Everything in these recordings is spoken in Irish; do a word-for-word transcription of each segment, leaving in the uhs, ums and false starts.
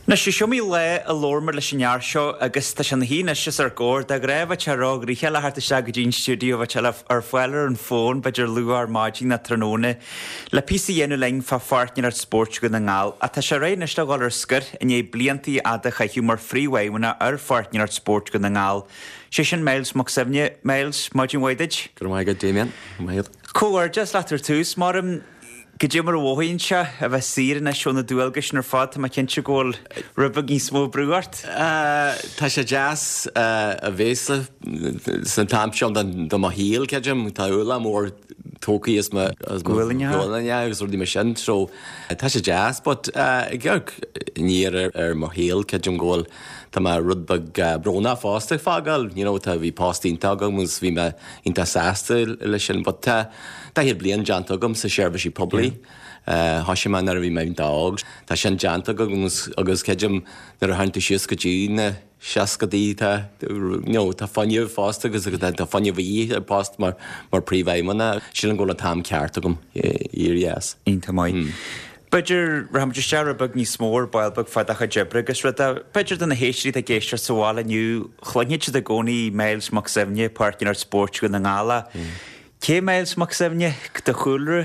Na sé siomí le a lormar leis an seo agus tá an hí is ar ggóir a raibh terá rí cheile hartta se go dín stúdio bheit teile ar foiilir an fón beidir luar máidí na tróna le pí dhéanú lein fa fartnin ar sport go na ngáil a tá sé ré iste gáil ar scur in é blianttaí ada cha hiúmar fríhhaimna ar fartnin ar sport go na ngáil. sé sin mails mo sefne mails máidin waidid? Gur mai go Damien, maiad. Cóir just letar tús marm Gydí mar bhhain se a bheith sír na siúna dúilgus nar fád a cin se ggóil rubba í smó brúhart? Tá sé jazz a bhésa san tamseom do má híal ceidim tá ula mór tócaí is Ghuilinne agus ruí mar sin so tá sé jazz, but i gceag níor ar má híal ceidim ggóil tá má rudbag brona fásta fágal, tá bhí pástíonnta agam mus bhí me inta sásta lei sin, but tá hir blian janta agam sa seirbhísí poblí. Tá sé man ar bhí mé dág, Tá sin janta agus agus ceidim nar a haintú sios go dtína seacadí tá fanniuh fásta agus tá fanniuh bhí ar pást mar mar príomhhaimena sin an ggóla tam ceart agam ías. Ínta mai. Beidir raham seara bag ní smór bailbag fadacha jebre agus ru beidir den na héisií a géiste soála nniu chluinne a gcónaí mails mac sefne partin ar sport go na ngála. Cé mails mac sefne de chuúlre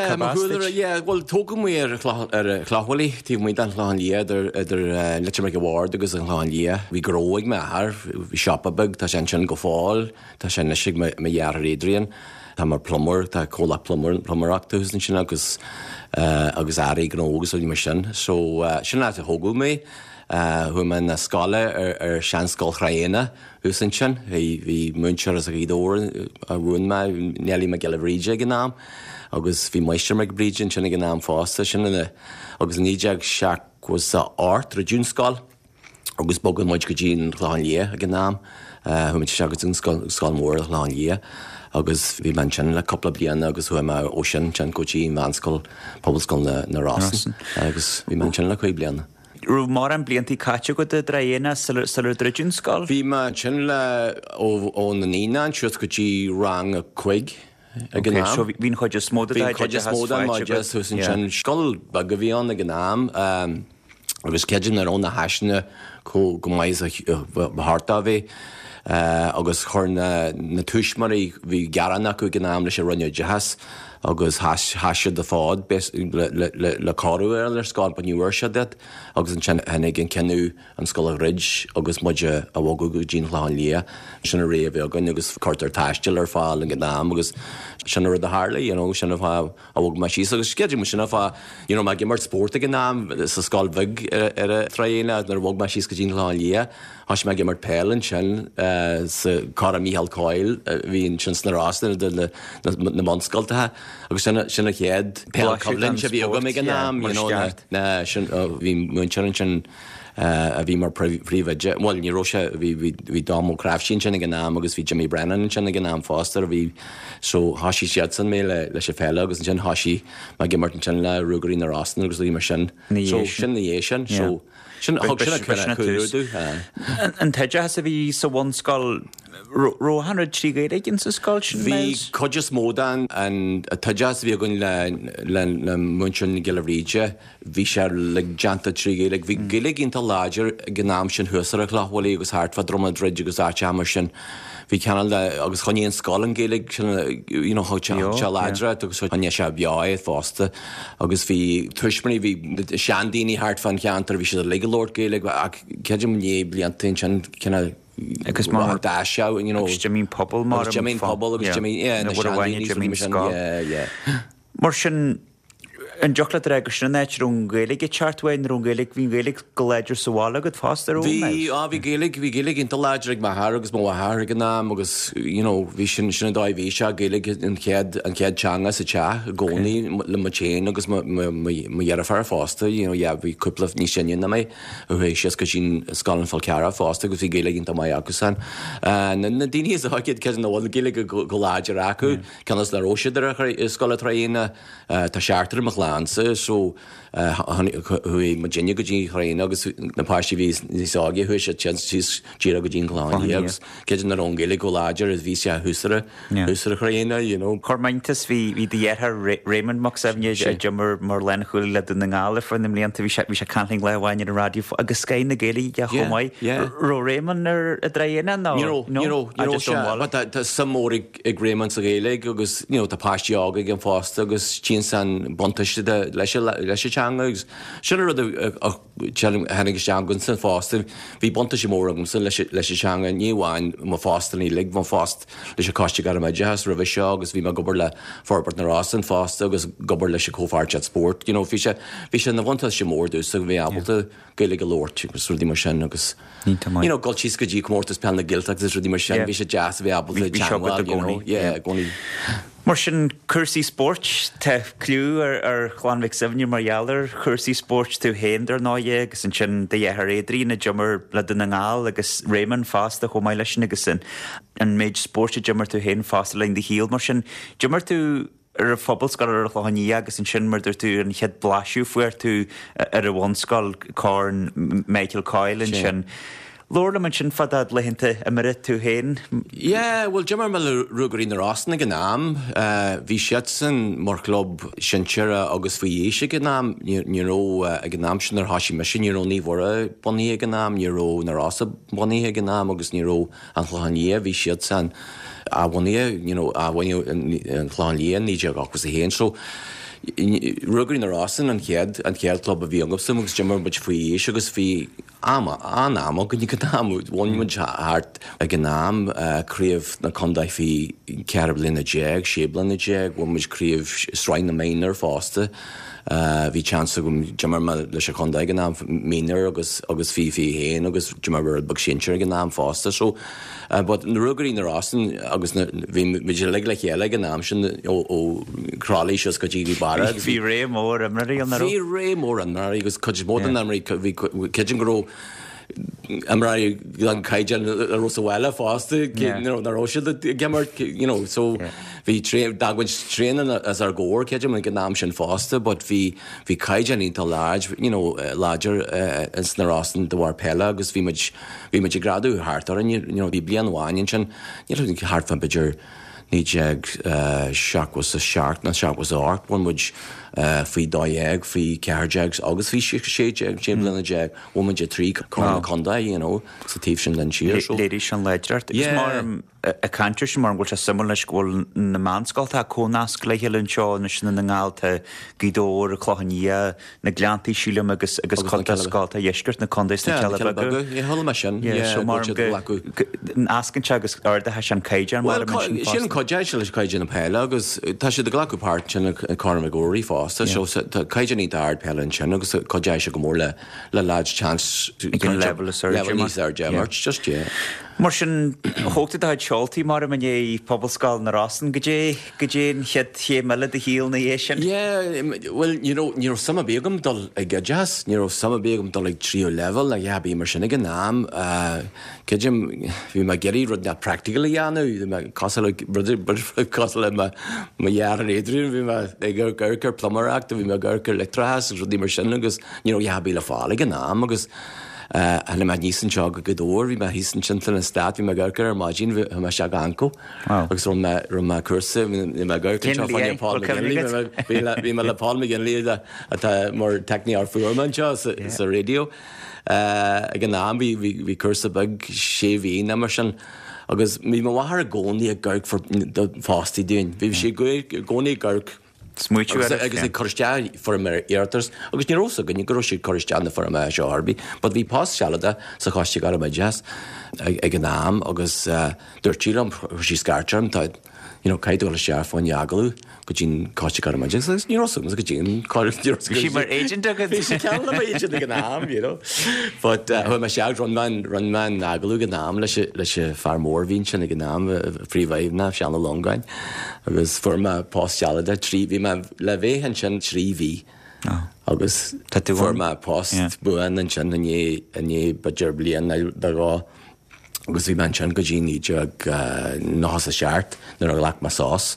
bhil tóga mú ar chláhfuilí tí mú an chláán líad idir lite me go bhhard agus an chláán lí. Bhí gróig me ath bhí siopabag tá sin sin go fáil tá sin na si me dhear rédrion. Tá mar plummer tá cóla plummer plummerachtas sin agus agus airí gnógus ó mar sin. So sin le a thógú mé thu man na scala ar seanscáil chraéine hús sin sin, hí muintear as a ídóir a bhún me nelí me geile bríide gan nám, agus bhí meisteir me brídin sinna gan nám fásta sin agus níideag seach was sa art ra dúnscáil, agus bogan muid go dín chláán lí a gan nám, thu mit seagus an scáil mór a chláán lí. agus bhí man sin le coppla bliana agus thu me ó sin sin gotí manscoil poblscoil na rásan, agus bhí man sin le chuig bliana. Rú mar an blianttí caite go de dréana salir dreidirún scáil? Bhí me sin le ó na nína an siús gotí rang a chuig. Bhín chuide smóda chuide sin scoil bag go bhíán a gnáam agus ceidir ar ónna heisina go maiid beharta bhí. Uh, agus chur na, na tuismarí bhí gearanna go gnáam leis a runne jazz agus hasise de fád le, le, le, le carú ar ar scáil baniuir se det, agus an sin hennig an cenú an scoil ridge agus muide a bhga go dín chláán lí sin a réomh agan agus cartar taistil ar fáil an gnáam agus sin rud a hála, you know, sin a bhá a bhg me síos agus sceidir mu sin a bhá, you know, me gimmart sport a gnáam sa scáil bhig ar a tréine nar bhg me síos go dín chláán lí. Has me gimmart pélan sin sa cara Mícheál Coyle hín sin na rásna na monscoiltathe, agus sinna chéad péal coblin se bhí aga mé an nám sin bhí muintean sin a bhí mar príomhaide, bhil ní roise bhí dámó craft sin sinna an nám agus bhí Jimmy Brennan sinna an nám fástar bhí so hasí siad san mé le se féile agus sin hasí me gimmart sin le rugarí na rásna agus bhí mar sin sin na dhé sin so Sin An teide has a bhí sa bhain scáil ro hundred trígéid ginn sa scáil sin Bhí coideas módan an teideas bhí gon le muintean geile bhríide, bhí sé le janta trígéid, bhí giile ginnta láidir gnáam sin thusar a chláhfuilí agus háart fa droma dreid agus áte mar sin. Bhí ceanal agus chuíon scálan géalaigh se láidre agus aine se beáid fásta agus bhí tuismaní bhí seandaoine háart fan cheantar bhí sé legalóir géalaigh ach ceidir mné bliantain sin cinna agus mar dáiseo Jimmy pobl mar Jimmy pobl agus Jimmy mar sin an jola agus sin neit rún géalaigh i charthain rún géalaigh hín géalaigh go léidir sála go fástar Bhí á bhí géalaigh bhí géalaigh inta láidir mar agus mó athir gan nám agus bhí sin sinna dáid bhí se géalaigh an chéad an chéad teanga sa te gcónaí le machéin agus dhear a fear fásta bhí cúpla ní sinne na mé bhééis sé go sin scalan fáil ceara fásta agus bhí géalaigh inta mai agus san. Na daine a haiciad ce an bhil géalaigh go láidir acu cenas le róisiidir scola tréine tá seaachtar glánsa so hui ma Virginia go dí choréine agus na páistí ví níági hu sé tí go dín chláí agus ke na rongéile go láidir is ví sé húsare húsare choréine Cormaintas hí hí dhéar Raymond Mac Sevne Jimmer mar len chuúil le duna ngála fan na mlíanta bhí bhí sé canling le bhhain ar radio agus Sky na géala de chomáid ro Raymond ar a dréine ná sammórig ag Raymond a géile agus tá páistí ága gin fásta agus tí san bontaiste leis leis agus sin hennig seangann san fásta hí bonta sé mórgum san leis seanga níomháin má fástal í lig má fást leis caiiste gar meid has ra bheith seo agus bhí mar gobar le forbert narás an fásta agus gobar leis cófáirte sport. Bhí sé bhí sé na bhaanta sé mór dús a bhí abalta gaile go lóirt agus rudí mar sin agus goiltí go dtí mórtas penna gilteach is rudí mar sin bhí sé jazz bhí abalta gcóí. Mar sin Cursí Sport te clú ar ar chláánmhic Sevne margheallar Cursí Sport tú héidir náé agus an sin de dhéar éadrí na Jimmer le duna ngáil agus Raymond fásta chomáid leis sin agus sin an méid sportte Jimmer tú héin fásta lein de híal mar sin Jimmer tú ar a fphobal ar a chláhaní agus an sin mardir tú an chead blaisiú fuair tú ar a bhhanscail cáin Michael Coyle sin. Lorna man sin fadad lehinnta a marit tú héin? Yeah, well, Jimmer me le rugarí na rásna gnáam, hí siad san mar club sinseire agus fao éise gnáam, ní ró a gnáam sin ar hasí meisi, ní ró ní bhra buní a gnáam, ní ró na rása buní a gnáam agus ní ró an chláhaní hí siad san a buní, a bhaine an chláhaní ní deag agus a héin, so rugarí na rásan an chead an chead club a bhí angam agus Jimmer bud faoi éis agus bhí ama an am go ní go dámú bhain hart a gnáam críomh na condaith hí cearb lena déag, séblan na déag, bhain muid críomh sráin na méinar fásta hí chansa gom Jimmer leis a condaith gnáam méinar agus agus fí fí héin agus Jimmer bag sinseir gnáam fásta so but na rugarí na rásan agus bhí muidir le le chéile gnáam sin ó crálaí seos go dtí bara. Bhí ré mór am raí an Bhí ré mór an raí agus chuid mór an amí ceidir go am raí an caiidean a Rosahile fásta na róisiad gemar so bhí daghaid tréan as ar ggóir ceidir an gnáam sin fásta, but bhí bhí caiidean ínta láid láidir is na rásan do bhhar peile agus bhí bhí muid gradú hartar an bhí blian bháin sin ní hart fan beidir ní deag seach was a seach na seach was a arc one muid fao dáag fao ceardeag agus fao si séideag James lena deag bhfuid de trí chuna condaí sa tíobh sin len siar. Léirí sin leidirt. Mar a cantir sin mar bhil se simú le scóil na mánscáilta a cónasc leicheann seo na sin na ngáilta gidóir a chláhaní na gleantaí sílam agus agus contascáilta dhéisgurt na condéis na telebagu. I thola me sin ascanse agus ardathe sin caidean mar sin codeid se leis caidean na peile agus tá si de glacupáirt sin carna góirí fásta seo caidean í ard peile sin agus codeid se go mór le le láid chance level níos ar gemart just yeah. Mar sin thugta daid seoltaí mar man é pobalscáil na rásan go dé go dé chead ché meile de híal na dhé sin? Yeah, well, ní sama bégam dul ag jazz, ní sama bégam dul ag trío level a dheabí mar sinna gnáam ceidim bhí me geirí rud na practical dhéanú cos le ma dhear an éadrún bhí me ag ggurcar plumarach a bhí me ggurcar lectrahas rudí mar sin agus ní dheabí le fála gnáam agus a le me níosan seo go godóir, bhí me hísan sin na stát, bhí me ggurcar ar máidín me se ganco agus rom me cursa bhí me ggurcar bhí me lepála gin líad a mar techní ar fuúrman seo sa radio a gnáam bhí cursa bag sé bhíon na mar sin agus mí me bhthar a gcónaí a ggurc fástaí dún. Bhí sé gcónaí ggurc Smuitiú agus é choisteáil for mar éartars, agus ní rósa gan ní go sí choisteanna for me seo Harbí, but bhí pás sealada sa choiste gar me jazz ag gnáam agus dúirtílam sí scartearm tá caiidú le sear fáin jagalú go dtín cáiste gar me jazz ní rósa go dtín sí mar agent agad agent gnáam but chu me seag run man run man agalú gnáam leis se far mór vín sin gnáam fríomhhaimna seanna longáin agus for me pástealada trí bhí me le bhéh an sin trí bhí agus for me pást buan an sin ané budger blian dará agus bhí man sin go dtíní ag náhas a seart nar a leach mar sás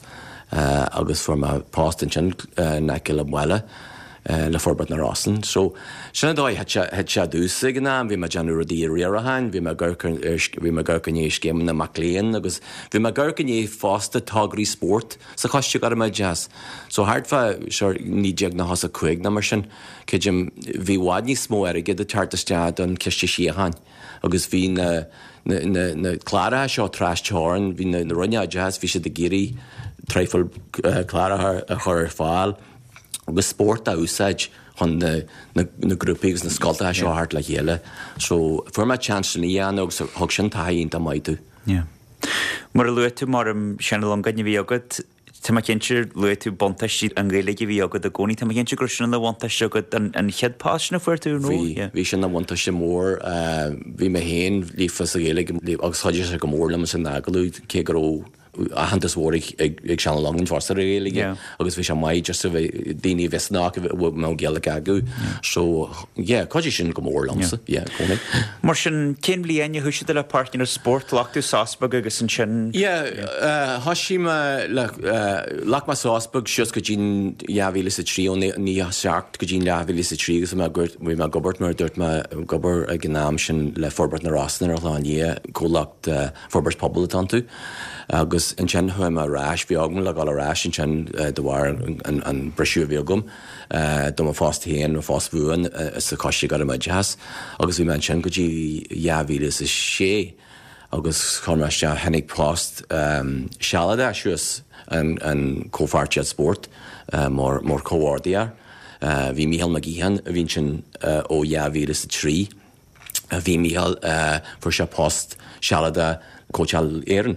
agus forma pástan sin na le bhile le forbert na Rossan. So sinna dóid het se dúsa gná, bhí me Jeanú rodí riarahain, bhí me bhí me gurcané céim na Macléan, agus bhí me gurcané fásta tágraí sport sa choiste gar me jazz. So hartfa seir ní deag na has a chuig na mar sin, céidim bhí bhád ní smó aige de tartastead an ceiste siachain, agus bhí na na clára seo trásteáin, bhí na runne jazz, bhí sé de géirí treifil clára a chur fáil, agus sport a úsáid chun na grúpaígus na scolta seo hart le chéile. So fuair me chance na dhéana agus thug sin taíonnta maidú. Mar a luú tú mar am sena am ganne bhí agad, tá má cinntir luú tú bontaistí an ghéalaige bhí agad a gcónaí, tá má cinntir gur sinna na bhaintaiste agad an cheadpás na fuair tú nó? Bhí sin na bhaintaiste mór, bhí me héin lífas a ghéalaige agus chuidir sé go mór le san agalú cé gur a hantas mór ag sean lang an fásta réige, agus bhí sé maid just a bheith daoine bheitnach má geala gagu. So, yeah, chuidir sin go mór lamsa, yeah, cónaí. Mar sin cén bliaine thuise le partner sport lachtú Sásbag agus an sin? Yeah, hasí lach má Sásbag sios go dín leabhíle sa trí, ní seacht go dín leabhíle sa trí, agus bhí me gobert mar dúirt me gobar a gnáam sin le forbert na Rossan ar láin é cólacht forbert pobl atá tú. Agus an sin chuim a ráis bhí agam le gáil a ráis an sin do bhhar an breisiú bhí agam do a fást héan a fást bhuaan sa cosiste gar a jazz, agus bhí man sin go dtí leabhíle sa sé agus chumeiste henig pást sealada siús an cófáirtead sport mór cóhhardaíar. Bhí Mícheál Mac Gíhan a bhín sin ó leabhíle sa trí. Bhí Mícheál fuair se pást sealada Coachal éan.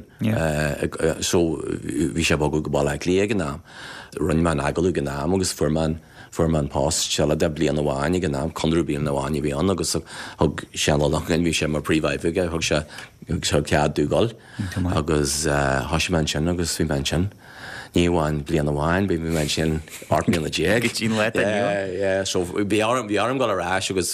So bhí sé bag go ball lí gnáam. Run man agalú gnáam agus fuair fuair man pás seala de blian na bháine gnáam, chunrú bíon na bháine bhí an, agus thug seanlachn bhí sé mar príomhhaimhige, thug sé cead dúgáil, agus thoisiman sin agus bhí man sin. Ní bháin blian na bháin, bhí man sin art míle déag. Tín le a so bhí arm gáil a ráis agus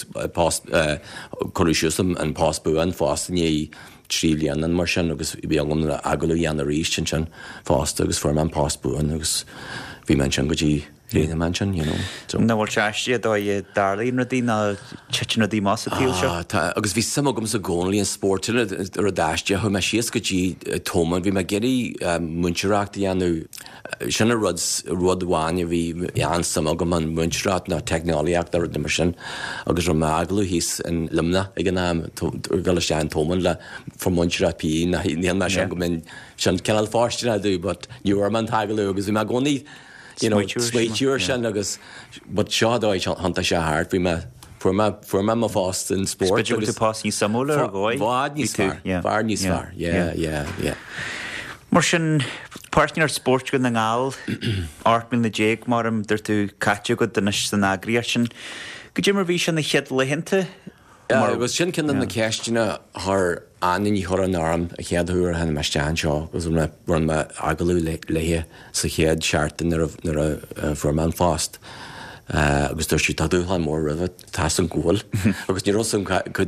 choisiúsam an pás buan fásta ní trílian an mar sin, agus bhí an gomna agalú dhéanana ríist sin sin fásta agus fuair man pás buan, agus bhí man sin go dtí réine man sin, you know. Na bhil teistí a dóid darlaíon na dí na tetin na dí más a tíil seo? Agus bhí sam agam sa gcónlaí an sport ar a dáiste, chu me sios go dtí tóman, bhí me geirí muintereacht dhéanú sinna rud rud bháine bhí an sam agam an muintereacht na technoliaach ar mar sin, agus ra máglú hís an limna ag an náam gal sé an tóman le for muintereacht pí na níon me sin go min sin cenal fáiste dú, but níor man tagalú agus bhí me gcónaí you know, sweitiúr sin agus, but seo dóid hananta sé háart, bhí me fuair me má fást in sport. Speidiú tú pás ní samúla ar gáid? Bhád níos fear, bhar níos fear, yeah, yeah, yeah. Mar sin partner sport go na ngáil, art mil na déag mar am dir tú caite go den san agriar sin. Go dtí mar bhí sin na chead leitheanta? Agus sin cin na ceistena th anin í chur an arm a cheadúir hena meisteán seo, agus run me agalú léthe sa chéad seaartain ar a fuairman fást. Agus dúir sí taúáin mór rih tá an gúil, agus ní rosam go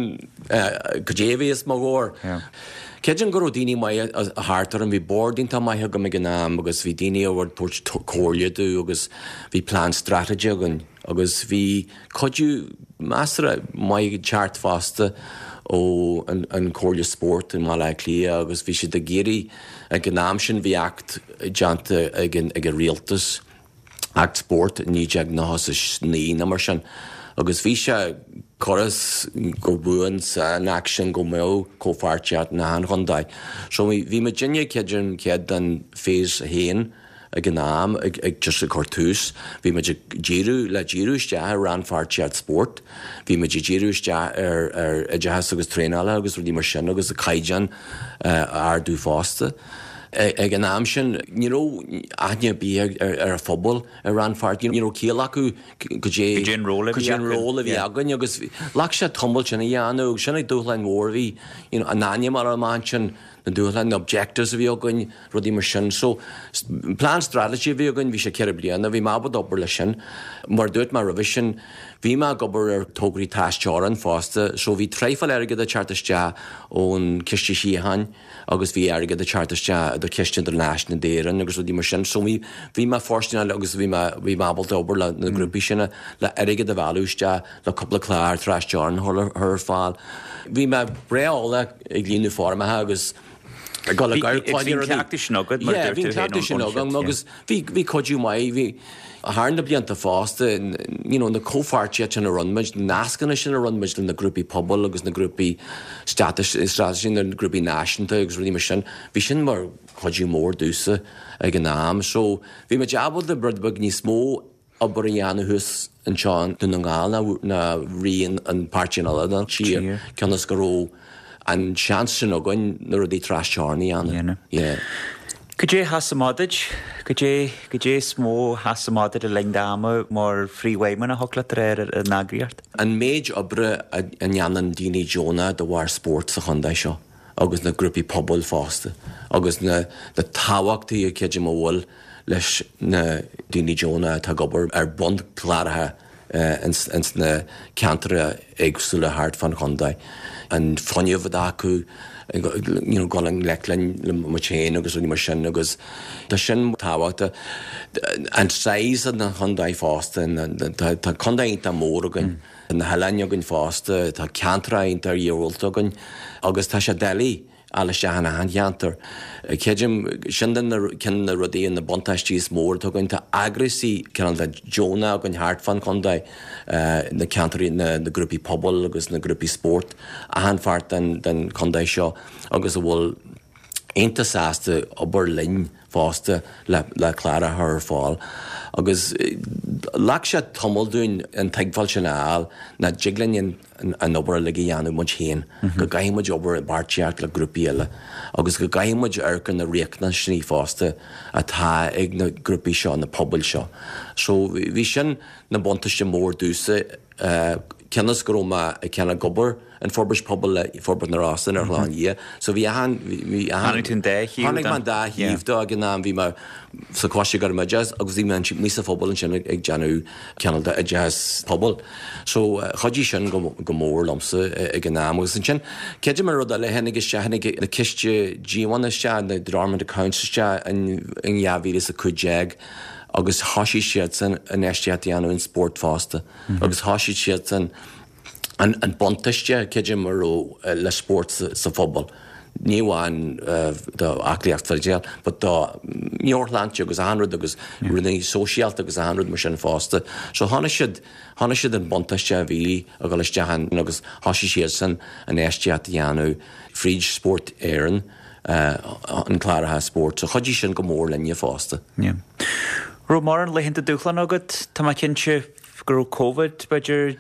déhíos má ghór. Céidir gur daoine mai a háartar an bhí bordínta maithe go me gnáam, agus bhí daoine bhhar tuairt cóirliadú, agus bhí plán strateigi agan, agus bhí coidú measara mai teart fásta ó an cóirle sport in má le clia, agus bhí si de géirí ag gnáam sin bhí act deanta ag an rialtas act sport ní deag ná sa sní na mar sin, agus bhí se choras go buan sa an action go mé cófáirtead na an chundaid. So bhí me dinne ceidir cead an fés héin ag gnáam ag just a cortús, bhí me díú le díúiste ar an fáirtead sport, bhí me díúiste ar a dehas agus tréála agus rudí mar sin agus a caiidean ar dú fásta. Ag an am sin, ní aithne bí ar a fphobal ar an fáirt, ní céal acu go dé róla bhí agan, agus lech sé tombal sinna dhéanú, sinna dúchlein mór bhí an náine mar amán sin na dúla na objectives a bhí agan rudí mar sin. So plan strategy bhí agan bhí sé ceir bliana, bhí mábad obair lei sin, mar dúirt mar rahis sin, bhí má gobar ar tógraí taisteáran fásta, so bhí tréifil airgad a chartaiste ón cistí síhain, agus bhí airgad a chartaiste do ciste international déirean, agus rudí mar sin. So bhí bhí má fórstina agus bhí bhí mábal obair le na grúpi sinna le airgad a bhálúiste le coppla clár taisteáran thur fáil. Bhí má breála ag líonú formathe agus gal Bhín ceachtas nugad mar bhín ceachtas nugad agus bhí codú mai bhí a hána blianta fásta na cófáirte sin a runmaid, nascanna sin a runmaid na grúpi pobl agus na grúpi strategy na grúpi náisianta agus ruí mar sin. Bhí sin mar codú mór dúsa ag an náam. So bhí me jabal de brodbag ní smó aber an jána hús an seán dún an gáil na rion an páirtínala an tír ceannas go ró an seans sin agan na rudí trásteárnaí anna. Go dé hasamádid, go dé go dé smó hasamádid a lengdáma mar fríhhaimman a thugla réir a nágriart. An méid obre an janan Dini Jonah do war sport sa chundai seo, agus na grúpi pobl fásta, agus na táhachtaí a ceidir mhil leis na Dini Jonah tá gobar ar bond plárathe ins na ceantere éagsúla hart fan chundai. An foniuh acu gáin lelan le machéin agus ú mar sin agus tá sin táhachta an séis na chundaid fásta tá chundaínta mór agan na healaine agan fásta tá ceantraínta dhearúilt agan agus tá sé délaí ala sé hana hanheantar. Ceidim sin cin na rudíon na bontaistíos mór agan tá agrasí cean le Jonah agan hart fan chundaid na ceantarí na grúpi pobl agus na grúpi sport a hanfart den chundaid seo agus a bhfuil einta sásta obair linn fásta le clara thar fáil. Agus lach sé tomulún an teagfáil sin áil na jiglainn an obair le dhéanú muid chéin, go gaiimiid obair barteart le grúpi eile, agus go gaiimiid arcan na riachna sní fásta atá ag na grúpi seo na pobl seo. So bhí sin na bontaiste mór dúsa ceannas go róma a ceanna gobar an forbris pobl le forbris na rásan ar chláin dhé. So bhí ahan Hanington dé híomh Hanig man dá híomh do ag an náam bhí mar sa cóiste gar ma jazz agus bhí man níos a phobal an sin ag deanú ceanada a jazz pobl. So chodí sin go mór lomsa ag an náam agus an sin. Ceidir mar rud a le hennig is sehannig na ciste díhaine se na Department of Accounts in javíris a cuideag agus hasí siad san an estiaí anú in sport fásta. Agus hasí siad san an bontaiste ceidir mar le sport sa phobal. Níháin do acliacht fargéal, but do Níorlantse agus a hanrad agus rinne sosialt agus a hanrad mar sin fásta. So hána siad hána siad an bontaiste a bhí a go leis dehan agus hasí siad san an estiaí anú fríd sport éan an clárathe sport. So chodí sin go mór lenne fásta. Ro mar an leihinnta dúchlan agad, tá má cinse gur COVID beidir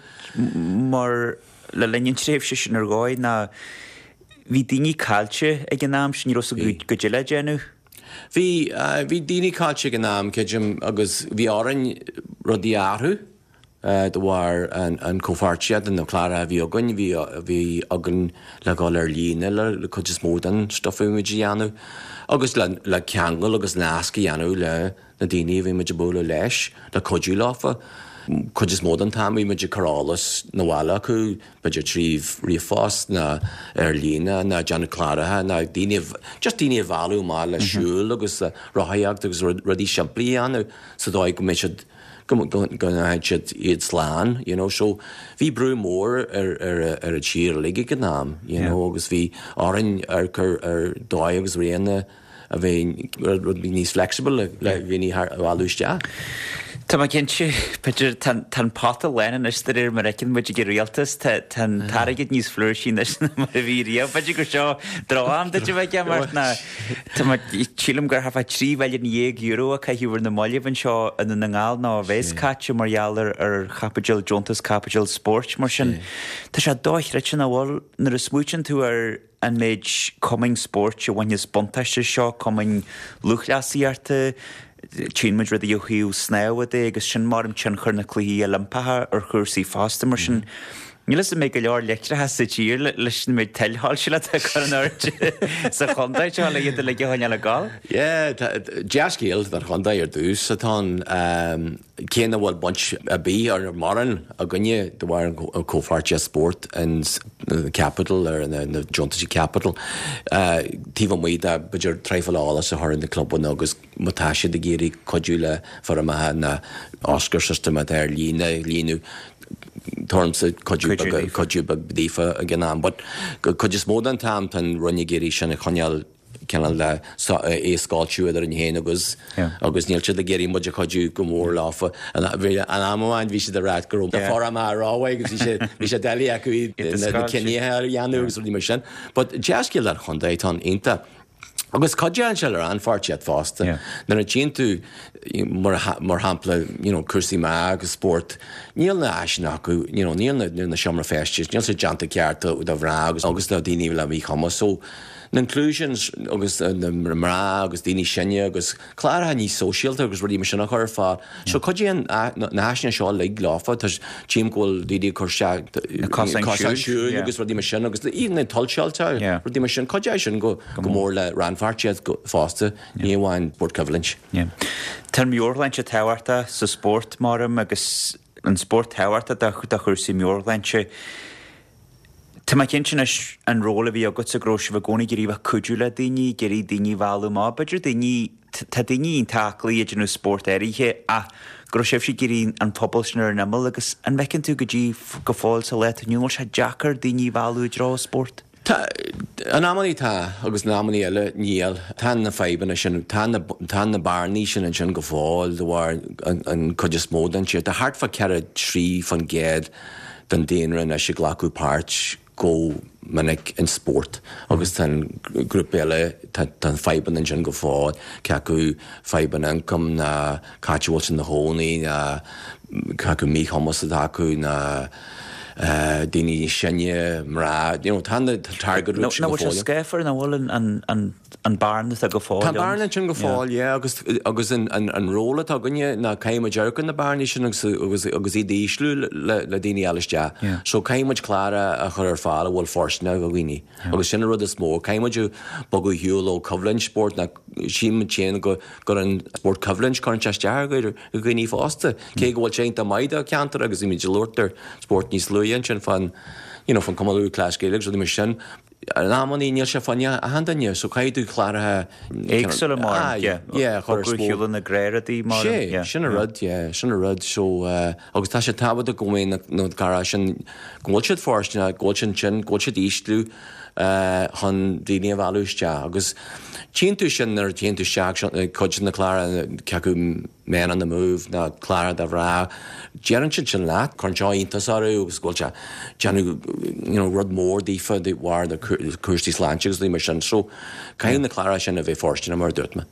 mar le leinn tréh se sin ar gáid na bhí daoine cáilte ag an náam sin rosa go deile déanú? Bhí bhí daoine cáilte ag an náam ceidim agus bhí árainn rudí áthú do bhar an cófáirtead an na clara bhí agan bhí agan le gáil ar líne le chud is mór an stoffuid dhéanú agus le ceangal agus náasca dhéanú le na daoine bhí muidir bóla leis le codú láfa. Chud is mód an tam bhí muidir chorálas na bhla acu beidir tríomh riomhfás na ar lína na Janna Clarathe na daoine just daoine bhálú má le siúil agus rathaíocht agus rudí siamplaí anú sa dóid go méid gonaid siad iad sláán, you know, so bhí brú mór ar a tír liige go náam, you know, agus bhí árainn ar ar dóid agus réana a bhí níos flexible le bhíní bhálúiste. Tá má cinse peidir tan páta lenan is tar ar mar recinn muidir go rialtas tan tarigid níos flúir sin mar a bhí riamh, peidir gur seo dráam de bheith gemart na Tá tílam gur hafa trí bheidir níag euro a caiithúhar na moileh seo in na ngáil ná a bhéis caite margheallar ar Capital Johntas Capital Sport mar sin. Tá sé dóith reit sin bhil nar a smúin tú ar an méid coming sport se bhaine bontaiste seo coming luchleasíarta Tínmuid rud a dheochaíú snéha é agus sin mar an tin chur na cluí a lampathe ar chuirsaí fásta mar sin. Nílas mé go leor leictre has sa tír leis mé teilháil se le chuirt sa chundaid se le iad le haine le gáil? Yeah, deascíal ar chundaid ar dús atá céanna bhfuil bunt a bí ar maran a gunne do bhhar an cófáirte sport in the capital ar in the Jontaí capital. Tíh muid a beidir treifalála sa thir in na clubban agus matáise de géirí codúile for a maithe na Oscar system ar lína líú terms of codúbag bdífa a gannám, but could just mód an tam tan runne géirí sin a chuneal cean le éáilú ar an héana agus agus nílte a géirí muidir chuú go mór láfa an amháin bhí sé ará go de for am ráhaig agus bhí sé déala acu ciníthe ar dhéanúgus dí mar sin, but deascil ar chundaid tá inta. Agus codéan se ar anfartiad fásta, na a tíon tú mar hapla cuasaí me agus sport, níl na eisina acu, níl na seomra festis, níl sé deanta cearta ú a bhrá agus agus na daoine le bhí chama, so na inclusions agus na mrá agus daoine sinne agus chlártha ní sosiálta agus ruí mar sinna chuir fá. So codéan na eisina seo le láfa tá tíim ghfuil daoine chuirse agus ruí mar sin agus íon na talseálta ruí mar sin codéis sin go mór le ran fartiad fásta ní bhhain bord covalent. Tá miorlaint se tehairta sa sport marm agus an sport tehairta de chu a chuirsaí miorlaintse. Tá mai cin sin an róla bhí agat sa gróise bh gcóna gurí bh cuiú le daoine gurí daoine bhú má, beidir daoine tá daoine on taclaí idir nó sport éirithe a gro sibh si gurí an pobl sin ar nimil agus an bhecinn tú go dtí go fáil sa le nniuil se Jackar daoine bhú rá sport. An amí tá agus námaní eile níl tá na fébanna sin tá na barní sin an sin go fáil do bhhar an chuidir smódan siad a hartfa cead trí fan géad den déanaar a se ghlaú páirt go minic in sport agus tan grúp eile tan féban an sin go fáil ce acu féban ancam na cáitiúil sin na hónaí na ce acu mí thomas a acu na daoine sinne mrá tána targad ru go fáil. Na scéfar na bhfuil an barna a go fáil. Tá barna sin go fáil, agus agus an róla tá gunne na caiime dearcan na barna sin agus í díslú le daoine eiliste. So caiimiid clára a chur ar fáil a bhfuil forsna go bhhaoine. Agus sin rud is mó, caiimiidú bogu hiúil ó covalent sport na síime téan go gur an sport covalent chuann teisteargaid go gcuoine fásta. Cé go bhfuil téanta maidide a ceantar agus imid leirtar sport níos luíonn sin fan fan cumú cláscéileach so dí mar sin an amí níl se fanne a handanne, so caiidú chláirithe éagsúla mar chuúil na gréiretí mar sinna rud sinna rud so agus tá sé tabhad a gomén nó cara sin ggóil siad fáistena ggóil sin sin ggóil siad íslú chun daoine bhúiste agus tíú sin ar tíú seach chuid na chlára ceú mé an na múh na chlára a bhrá dearan sin sin leat chun teíntasú agus ghilte teanú rud mór dífa bhhar na cuastí sláintsegus lí mar sin so caiin na chlára sin a bheith fórstena mar dúirtma.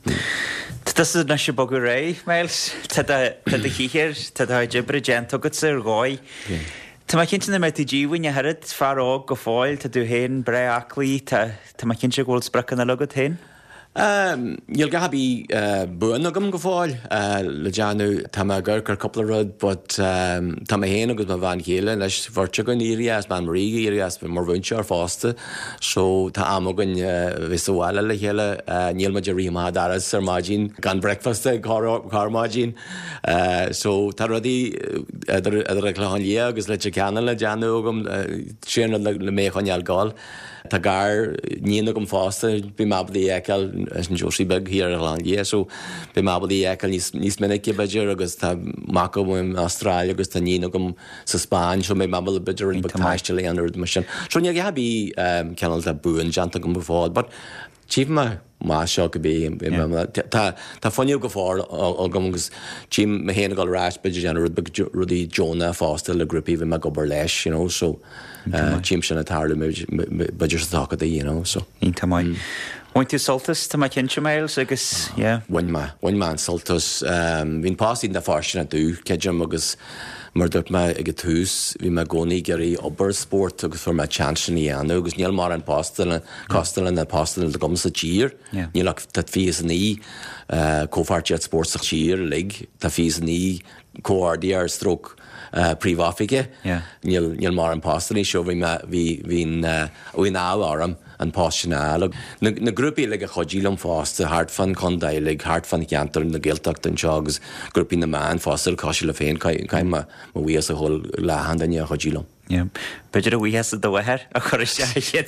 Tá na se bogu ré mails híir tá dibre gentugad sa gáid. Tá mai cinnte na me ddíhain a head farrá go fáil tá dú héin bre aclaí tá mai cinnte ghil sprachan na legad héin? Níl gahabí buan agam go fáil le deanú tá gur gur coppla rud, but tá héana agus má bhain chéile leis bhirte go írias ban maríí írias mar bhaintse ar fásta, so tá amagan bhísáile le chéile níl maidir riá daras ar máidín gan breicfasta carmáidín, so tá rudí idir chláán lí agus le ceanna le deanú agam sinna le méchaneal gáil. Tá gar níana gom fásta bí mabdaí eiceil an Josie beg hir ar Irlande, so be mabal í eiceil níos minic beidir agus tá mac im Australia agus tá níana gom sa Spáin, so mé mabal beidir an bagtáiste le an mar sin. So ní gabí ceanal a buin janta gom bfád, but tíh me má seo go bí tá fanniu go fáil á gomus tím me héana gáil ráis beidir an rudí Jonah fásta le grúpií bhí me gobar leis, you know, so tím sin atála beidir sa tácha you know, so. Ínta mai. Bhain tú soltas tá mai cinse mails agus, yeah. Bhain má, bhain má an soltas. Bhín pásí na fáisina dú, ceidim agus mar dúirt me ag túús, bhí me gcónaí gurí obair sport agus for me chansan í anú, agus níl mar an pástal costal na pástal le gom sa tír, níl tá fís ní cófáirtead sportach tír lig, tá fís ní cóardí ar stroke príomhafiige níl mar an pastal í seo bhín bhín á áram an páisina na grúpi le a chodílam fásta hart fan condaig hart fan ceantar na ggéalteach an segus grúpi na man fástal caiisi le féin caiim má bhuias a hol lehan daine a chodílam. Beidir a bhuias a dohair a chuir se chiad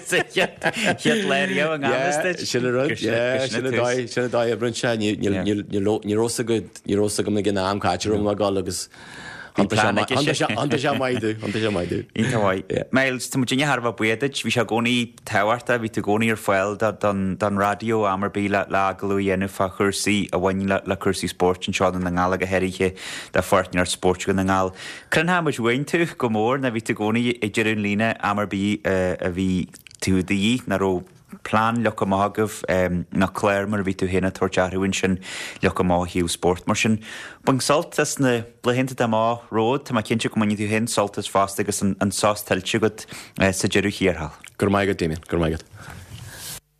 léir an gáiste sinna dá a brunse nírósa go na gnáam caiitiúm a gáil agus Anta se maidú anta se maidú. Ítahhaid. Mails tá muidirine Harbh buideid, bhí se gcónaí tehairta, bhí tú gcónaí ar foiil don radio amar bí le agalú dhéanamh a chuirsaí a bhain le chuirsaí sport an seádan na ngála go heirithe de fortne ar sport go na ngáil. Cran ha muid bhain tú go mór na bhí tú gcónaí i deireadh lína amar bí a bhí tú daí na ró plán lecha mágah na chléir mar bhí tú héna tuairtearúin sin lecha má hiú sport mar sin. Bang soltas na blihénta de má ród, tá cinnte go maní tú hen soltas fásta agus an sás tiltte go sa deireadh híorthal. Gur maigad, Damien, gur maigad.